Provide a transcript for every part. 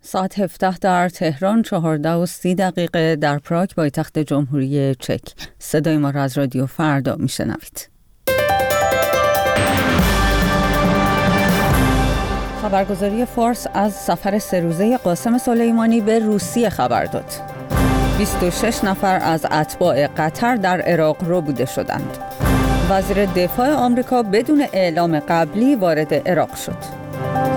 ساعت 17 در تهران، 14:30 در پراگ پایتخت جمهوری چک. صدای ما را از رادیو فردا میشنوید. خبرگزاری فارس از سفر 3 روزه قاسم سلیمانی به روسیه خبر داد. 26 نفر از اتباع قطر در عراق ربوده شدند. وزیر دفاع آمریکا بدون اعلام قبلی وارد عراق شد.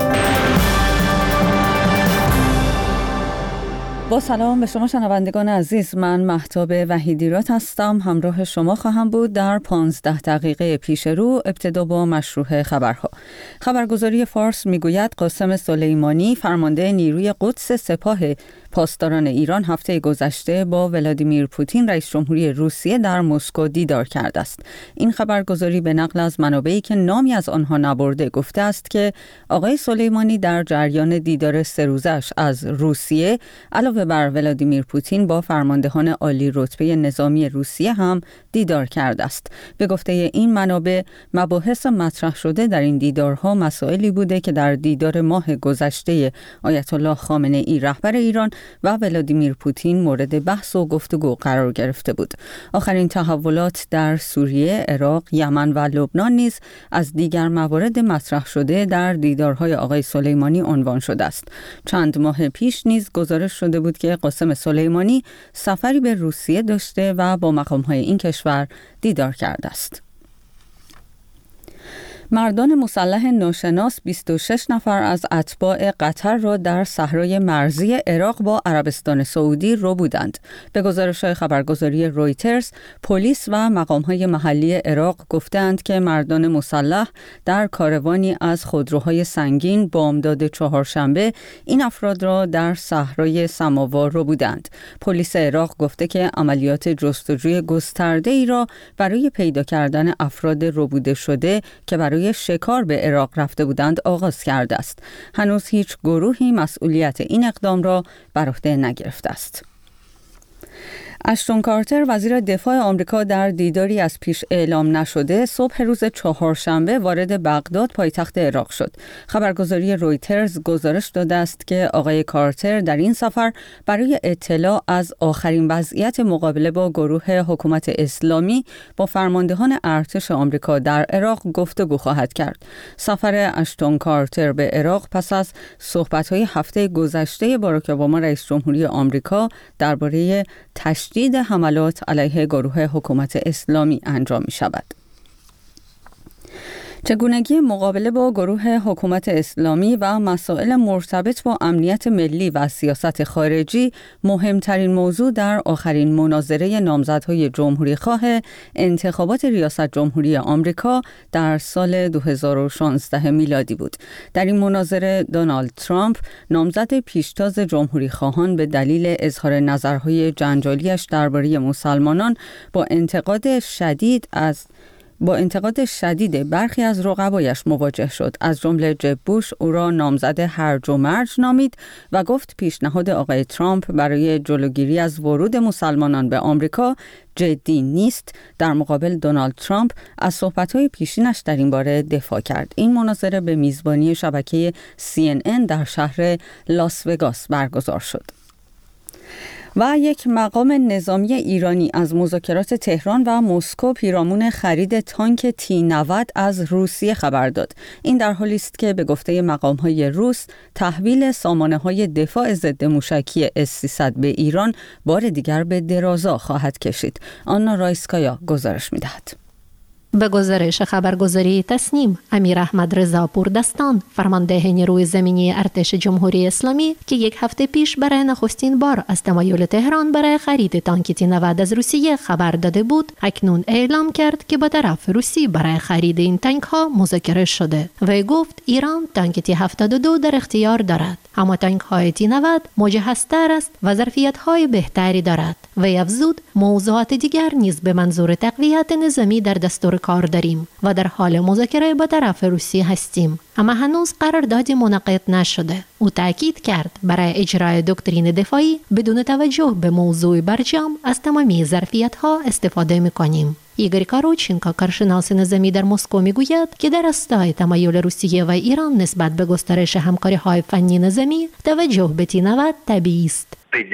با سلام به شما شنوندگان عزیز، من مهتاب وحیدیرات هستم. همراه شما خواهم بود در 15 دقیقه پیش رو. ابتدا با مشروع خبرها. خبرگزاری فارس میگوید قاسم سلیمانی فرمانده نیروی قدس سپاه پاسداران ایران هفته گذشته با ولادیمیر پوتین رئیس جمهوری روسیه در مسکو دیدار کرده است. این خبرگزاری به نقل از منابعی که نامی از آنها نبرده گفته است که آقای سلیمانی در جریان دیدار 3 روزش از روسیه علاوه بر ولادیمیر پوتین با فرماندهان عالی رتبه نظامی روسیه هم دیدار کرده است. به گفته این منابع، مباحث مطرح شده در این دیدارها مسائلی بوده که در دیدار ماه گذشته آیت الله خامنه ای رهبر ایران و ولادیمیر پوتین مورد بحث و گفتگو قرار گرفته بود. آخرین تحولات در سوریه، عراق، یمن و لبنان نیز از دیگر موارد مطرح شده در دیدارهای آقای سلیمانی عنوان شده است. چند ماه پیش نیز گزارش شده بود که قاسم سلیمانی سفری به روسیه داشته و با مقام‌های این کشور دیدار کرده است. مردان مسلح ناشناس 26 نفر از اتباع قطر را در صحرای مرزی عراق با عربستان سعودی ربودند. به گزارش‌های خبرگزاری رویترز، پلیس و مقام‌های محلی عراق گفتند که مردان مسلح در کاروانی از خودروهای سنگین بامداد چهارشنبه این افراد را در صحرای سماوا ربودند. پلیس عراق گفته که عملیات جستجوی گسترده‌ای را برای پیدا کردن افراد ربوده شده که برای شکار به عراق رفته بودند آغاز کرده است. هنوز هیچ گروهی مسئولیت این اقدام را بر عهده نگرفته است. اشتون کارتر وزیر دفاع آمریکا در دیداری از پیش اعلام نشده صبح روز چهارشنبه وارد بغداد پایتخت عراق شد. خبرگزاری رویترز گزارش داده است که آقای کارتر در این سفر برای اطلاع از آخرین وضعیت مقابله با گروه حکومت اسلامی با فرماندهان ارتش آمریکا در عراق گفتگو خواهد کرد. سفر اشتون کارتر به عراق پس از صحبت‌های هفته گذشته باراک اوباما رئیس جمهوری آمریکا درباره تشدید حملات علیه گروه حکومت اسلامی انجام می شود. چگونگی مقابله با گروه حکومت اسلامی و مسائل مرتبط با امنیت ملی و سیاست خارجی مهمترین موضوع در آخرین مناظره نامزدهای جمهوری‌خواه انتخابات ریاست جمهوری آمریکا در سال 2016 میلادی بود. در این مناظره دونالد ترامپ نامزد پیشتاز جمهوری‌خواهان به دلیل اظهار نظرهای جنجالیش درباره مسلمانان با انتقاد شدید برخی از رقبایش مواجه شد. از جمله جب بوش او را نامزد هرج و مرج نامید و گفت پیشنهاد آقای ترامپ برای جلوگیری از ورود مسلمانان به آمریکا جدی نیست. در مقابل دونالد ترامپ از صحبت‌های پیشینش در این باره دفاع کرد. این مناظره به میزبانی شبکه CNN در شهر لاس وگاس برگزار شد. و یک مقام نظامی ایرانی از مذاکرات تهران و مسکو پیرامون خرید تانک T-90 از روسیه خبر داد. این در حالی است که به گفته مقام‌های روس تحویل سامانه‌های دفاع ضد موشکی S-300 به ایران بار دیگر به درازا خواهد کشید. آنا رایسکایا گزارش می‌دهد. به گزارش خبرگزاری تصنیم، امیر احمد رضا پوردستان، فرمانده نیروی زمینی ارتش جمهوری اسلامی که یک هفته پیش برای نخستین بار از تمایل تهران برای خرید تانک T-90 از روسیه خبر داده بود، اکنون اعلام کرد که با طرف روسی برای خرید این تانک ها مذاکره شده. وی گفت ایران تانک T-72 در اختیار دارد، اما تانک های T-90 مجهزتر است و ظرفیت های بهتری دارد. وی افزود موضوعات دیگر نیز به منظور تقویت نظامی در دستور کار داریم و در حال مذاکره با طرف روسیه هستیم، اما هنوز قراردادی منعقد نشده. او تاکید کرد برای اجرای دکترین دفاعی بدون توجه به موضوع برجام از تمامی ظرفیت‌ها استفاده می‌کنیم. ایگور کاروچینکا، کارشناس نظامی در مسکو، میگوید که در راستای تمایل روسیه و ایران نسبت به گسترش همکاری‌های فنی نظامی توجه به Т-90 طبیعی است.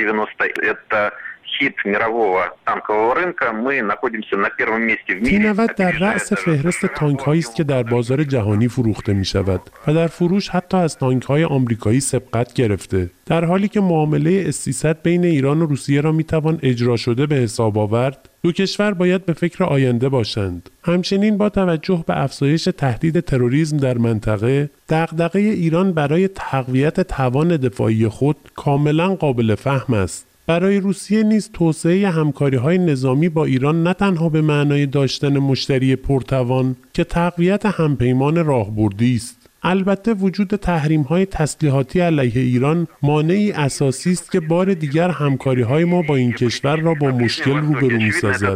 Т-90 در رأس فهرست تانک‌هایی است که در بازار جهانی فروخته می‌شود و در فروش حتی از تانک‌های آمریکایی سبقت گرفته. در حالی که معامله S-300 بین ایران و روسیه را می‌توان اجرا شده به حساب آورد، دو کشور باید به فکر آینده باشند. همچنین با توجه به افزایش تهدید تروریسم در منطقه، دغدغه ایران برای تقویت توان دفاعی خود کاملاً قابل فهم است. برای روسیه نیز توسعه همکاری‌های نظامی با ایران نه تنها به معنای داشتن مشتری پرتوان که تقویت همپیمان راهبردی است. البته وجود تحریم‌های تسلیحاتی علیه ایران مانعی اساسی است که بار دیگر همکاری‌های ما با این کشور را با مشکل روبرو می‌سازد.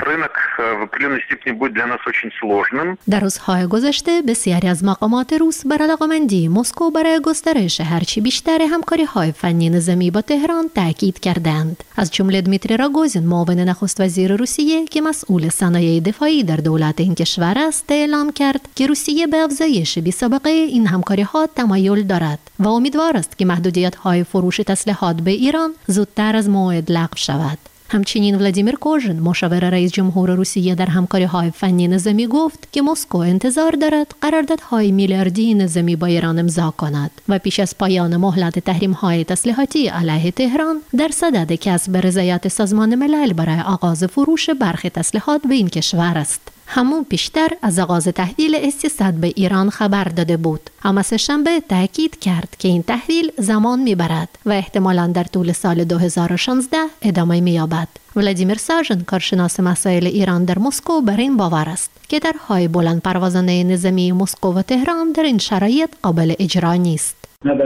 در روزهای گذشته بسیاری از مقامات روس بر علاقه‌مندی مسکو برای گسترش هرچی بیشتر همکاری‌های فنی نظامی با تهران تاکید کردند. از جمله دمیتری راگوزین، معاون نخست وزیر روسیه که مسئول صنایع دفاعی در دولت این کشور است، اعلام کرد که روسیه به افزایش بی‌سابقه این همکاری‌ها تمایل دارد و امیدوار است که محدودیت‌های فروش تسلیحات به ایران زودتر از موعد لغو شود. همچنین ولادیمیر کوژن، مشاور رئیس جمهور روسیه در همکاری‌های فنی نظامی، گفت که مسکو انتظار دارد قراردادهای میلیاردی نظامی با ایران امضا کند و پیش از پایان مهلت تحریم‌های تسلیحاتی علیه تهران در صدد کسب رضایت سازمان ملل برای آغاز فروش برخی تسلیحات به این کشور است. همون پیشتر از آغاز تحویل S-300 به ایران خبر داده بود، اما سه‌شنبه تاکید کرد که این تحویل زمان میبرد و احتمالاً در طول سال 2016 ادامه مییابد. ولادیمیر ساژن، کارشناس مسائل ایران در مسکو، بر این باور است که طرح‌های بلند پروازانه نظامی مسکو و تهران در این شرایط قابل اجرا نیست.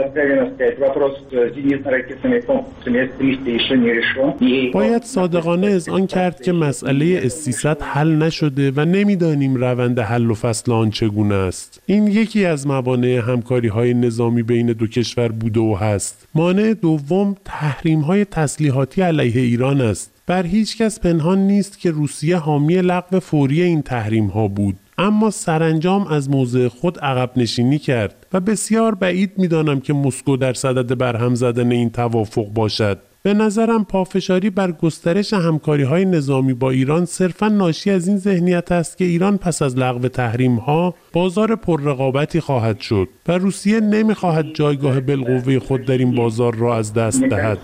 باید صادقانه اذعان کرد که مسئله S-300 حل نشده و نمیدانیم روند حل و فصل آن چگونه است. این یکی از موانع همکاری‌های نظامی بین دو کشور بوده و هست. مانع دوم تحریم‌های تسلیحاتی علیه ایران است. بر هیچ کس پنهان نیست که روسیه حامی لغو فوری این تحریم‌ها بود، اما سرانجام از موضع خود عقب نشینی کرد و بسیار بعید می‌دانم که مسکو در صدد برهم زدن این توافق باشد. به نظرم پافشاری بر گسترش همکاری‌های نظامی با ایران صرفاً ناشی از این ذهنیت است که ایران پس از لغو تحریم‌ها بازار پررقابتی خواهد شد و روسیه نمی‌خواهد جایگاه بالقوه خود در این بازار را از دست دهد.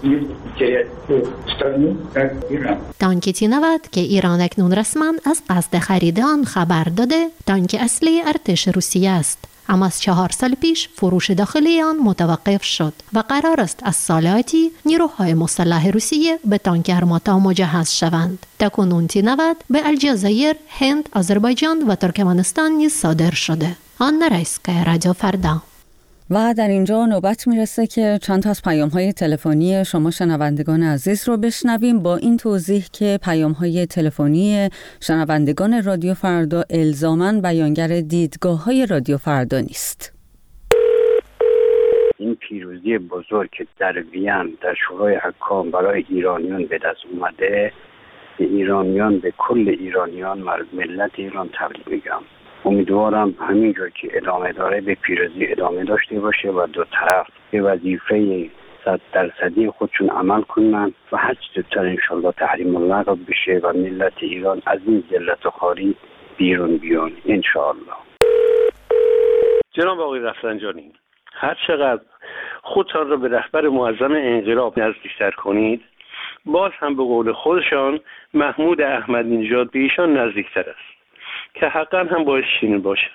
تانک Т-90 که ایران اکنون رسما از قصد خرید آن خبر داده، تانک اصلی ارتش روسیه است، اما از 4 سال پیش فروش داخلی آن متوقف شد و قرار است از سال آتی نیروهای مسلح روسیه به تانک ارماتا مجهز شوند. تاکنون Т-90 به الجزایر، هند، آذربایجان و ترکمنستان نیز صادر شده. آن رئیسکای رادیو فردا. و در اینجا نوبت میرسه که چند تا از پیام‌های تلفنی شما شنوندگان عزیز رو بشنویم، با این توضیح که پیام‌های تلفنی شنوندگان رادیو فردا الزاماً بیانگر دیدگاه‌های رادیو فردا نیست. این پیروزی بزرگ که در وین در شورای حکام برای ایرانیان به دست اومده، به ایرانیان، به کل ایرانیان، ملت ایران تبریک میگم. امیدوارم همینجور که ادامه داره به پیروزی ادامه داشته باشه و دو طرف به وظیفه 100% خودشون عمل کنن و هر چه زودتر انشالله تحریم لغو بشه و ملت ایران از این ذلت و خواری بیرون بیان انشالله. جناب آقای رفسنجانی، هر چقدر خودتان را به رهبر معظم انقلاب نزدیکتر کنید، باز هم به قول خودشان محمود احمدی نژاد به ایشان نزدیکتر است که حقا هم باعث شیرین باشد.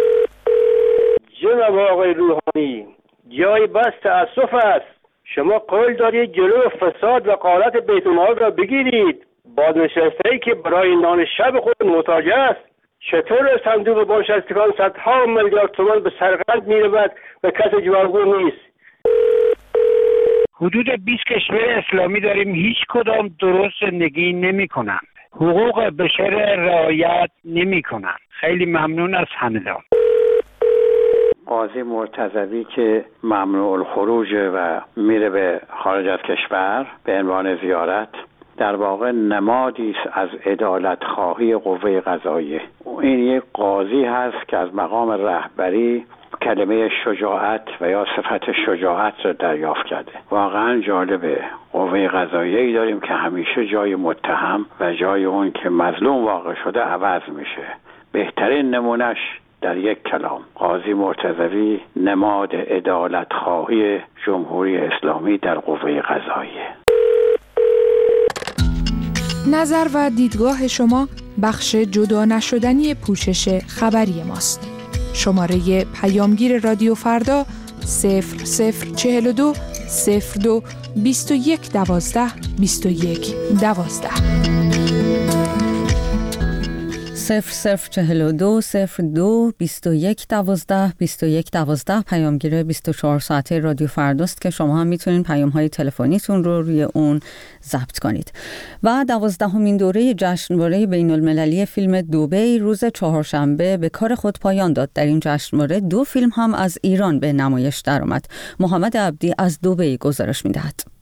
جناب آقای روحانی، جای بس تأسف است. شما قول دارید جلو فساد و غارت بیت المال را بگیرید. بازنشسته‌ای که برای نان شب خود محتاج است، چطور صندوق بازنشستگان صدها میلیارد تومان به سرقند می‌رود و کسی جوابگو نیست؟ حدود 20 کشور اسلامی داریم، هیچ کدام درست زندگی نمی‌کنند. حقوق بشر رعایت نمی‌کنند. خیلی ممنون از همدان. قاضی مرتضوی که ممنوع الخروج و میره به خارج از کشور به عنوان زیارت در واقع نمادی است از عدالت خواهی قوه قضاییه. این یک قاضی هست که از مقام رهبری کلمه شجاعت و یا صفت شجاعت را دریافت کرده. واقعا جالبه. قوه قضاییه‌ای داریم که همیشه جای متهم و جای اون که مظلوم واقع شده عوض میشه. بهترین نمونش در یک کلام قاضی مرتضوی نماد عدالت خواهی جمهوری اسلامی در قوه قضاییه. نظر و دیدگاه شما بخش جدا نشدنی پوشش خبری ماست. شماره پیامگیر رادیو فردا 0042 02 21 12 21 12 0042 02 21 12 21 12 پیامگیر 24 ساعته رادیو فرداست که شما هم میتونین پیام‌های تلفنیتون رو روی اون ضبط کنید. و 12مین دوره جشنواره بین‌المللی فیلم دبی روز چهارشنبه به کار خود پایان داد. در این جشنواره 2 فیلم هم از ایران به نمایش درآمد. محمد عبدی از دبی گزارش می‌دهد.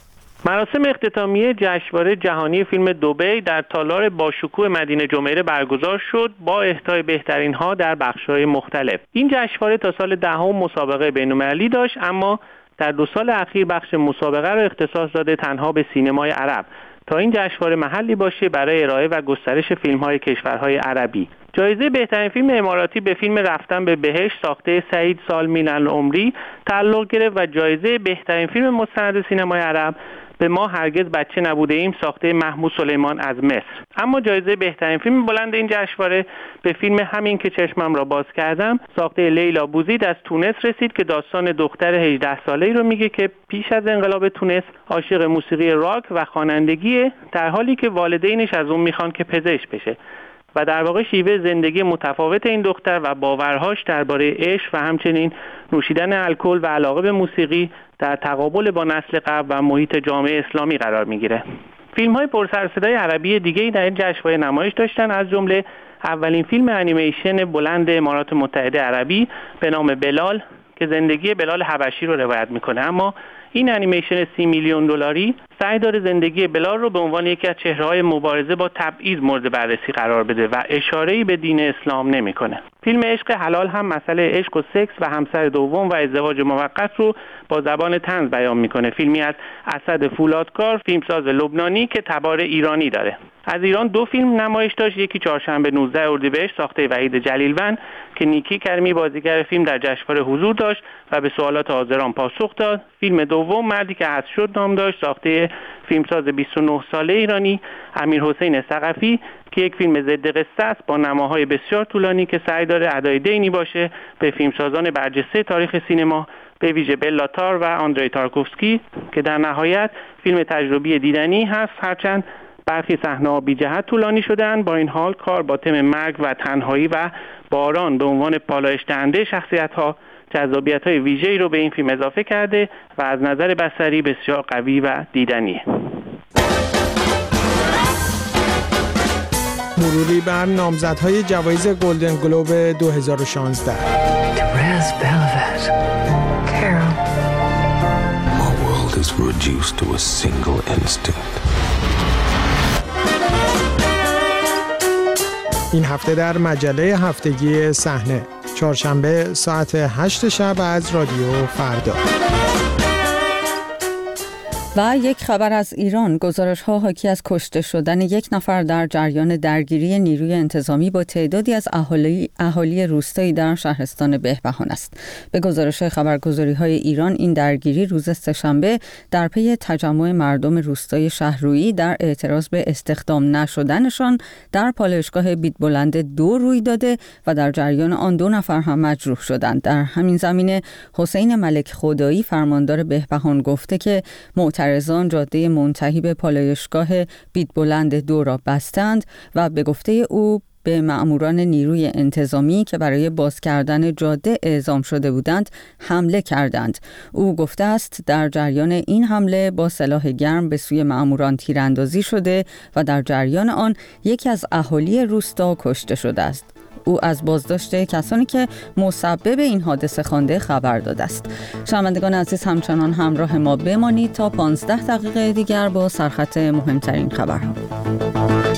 مراسم اختتامیه جشنواره جهانی فیلم دبی در تالار باشکوه مدینه جمیره برگزار شد با اهدای بهترین‌ها در بخش‌های مختلف. این جشنواره تا سال 10 مسابقه بین‌المللی داشت، اما در 2 سال اخیر بخش مسابقه را اختصاص داده تنها به سینمای عرب تا این جشنواره محلی باشه برای ارائه و گسترش فیلم‌های کشورهای عربی. جایزه بهترین فیلم اماراتی به فیلم رفتن به بهشت ساخته سعید سالمین العمری تعلق گرفت و جایزه بهترین فیلم مستند سینمای عرب به ما هرگز بچه نبوده ایم ساخته محمود سلیمان از مصر. اما جایزه بهترین فیلم بلند این جشنواره به فیلم همین که چشمم را باز کردم ساخته لیلا بوزید از تونس رسید که داستان دختر 18 ساله‌ای رو میگه که پیش از انقلاب تونس عاشق موسیقی راک و خوانندگیه، در حالی که والدینش از اون میخوان که پزشک بشه و در واقع شیوه زندگی متفاوت این دختر و باورهاش درباره عشق و همچنین نوشیدن الکل و علاقه به موسیقی در تقابل با نسل قبل و محیط جامعه اسلامی قرار میگیره. فیلم‌های پرسر و صدای عربی دیگه‌ای در این جشنواره نمایش داشتن، از جمله اولین فیلم انیمیشن بلند امارات متحده عربی به نام بلال که زندگی بلال حبشی رو روایت میکنه. اما این انیمیشن 30 میلیون دلاری سعی داره زندگی بلال رو به عنوان یکی از چهره‌های مبارزه با تبعیض مورد بررسی قرار بده و اشاره‌ای به دین اسلام نمی‌کنه. فیلم عشق حلال هم مسئله عشق و سکس و همسر دوم و ازدواج موقت رو با زبان طنز بیان می‌کنه. فیلمی از اسد فولادکار، فیلمساز لبنانی که تبار ایرانی داره. از ایران 2 فیلم نمایش داشت، یکی چهارشنبه 19 اردیبهشت ساخته وحید جلیلوند که نیکی کریمی بازیگر فیلم در جشنواره حضور داشت و به سوالات حاضران پاسخ داد. فیلم دوم مردی که حذف شد نام داشت، ساخته فیلمساز 29 ساله ایرانی امیرحسین ثقفی که یک فیلم ضد قصه است با نماهای بسیار طولانی که سعی داره ادای دینی باشه به فیلمسازان برجسته تاریخ سینما، به ویژه بلا تار و آندری تارکوفسکی که در نهایت فیلم تجربی دیدنی هست، هرچند برخی صحنه‌ها بی جهت طولانی شدن. با این حال کار با تم مرگ و تنهایی و باران به عنوان پالایش دهنده شخصیت‌ها جذابیت‌های ویژه‌ای رو به این فیلم اضافه کرده و از نظر بصری بسیار قوی و دیدنیه. مروری بر نامزدهای جوایز گلدن گلوب 2016. Raz Velvet. Carol. My world is reduced to a single instinct. این هفته در مجله هفتگی صحنه، چهارشنبه ساعت 8 شب از رادیو فردا. و یک خبر از ایران، گزارش‌ها حاکی از کشته شدن 1 نفر در جریان درگیری نیروی انتظامی با تعدادی از اهالی روستایی در شهرستان بهبهان است. به گزارش خبرگزاری‌های ایران این درگیری روز سه‌شنبه در پی تجمع مردم روستای شهرویی در اعتراض به استخدام نشدنشان در پالایشگاه بیتبلند 2 روی داده و در جریان آن 2 نفر هم مجروح شدند. در همین زمینه حسین ملک خدایی فرماندار بهبهان گفته که معترضان جاده منتهی به پالایشگاه بیتبلند 2 را بستند و به گفته او به مأموران نیروی انتظامی که برای باز کردن جاده اعزام شده بودند حمله کردند. او گفته است در جریان این حمله با سلاح گرم به سوی مأموران تیراندازی شده و در جریان آن یکی از اهالی روستا کشته شده است. او از بازداشت کسانی که مسبب این حادثه خوانده خبر داده است. شنوندگان عزیز همچنان همراه ما بمانید تا 15 دقیقه دیگر با سرخط مهمترین خبرها.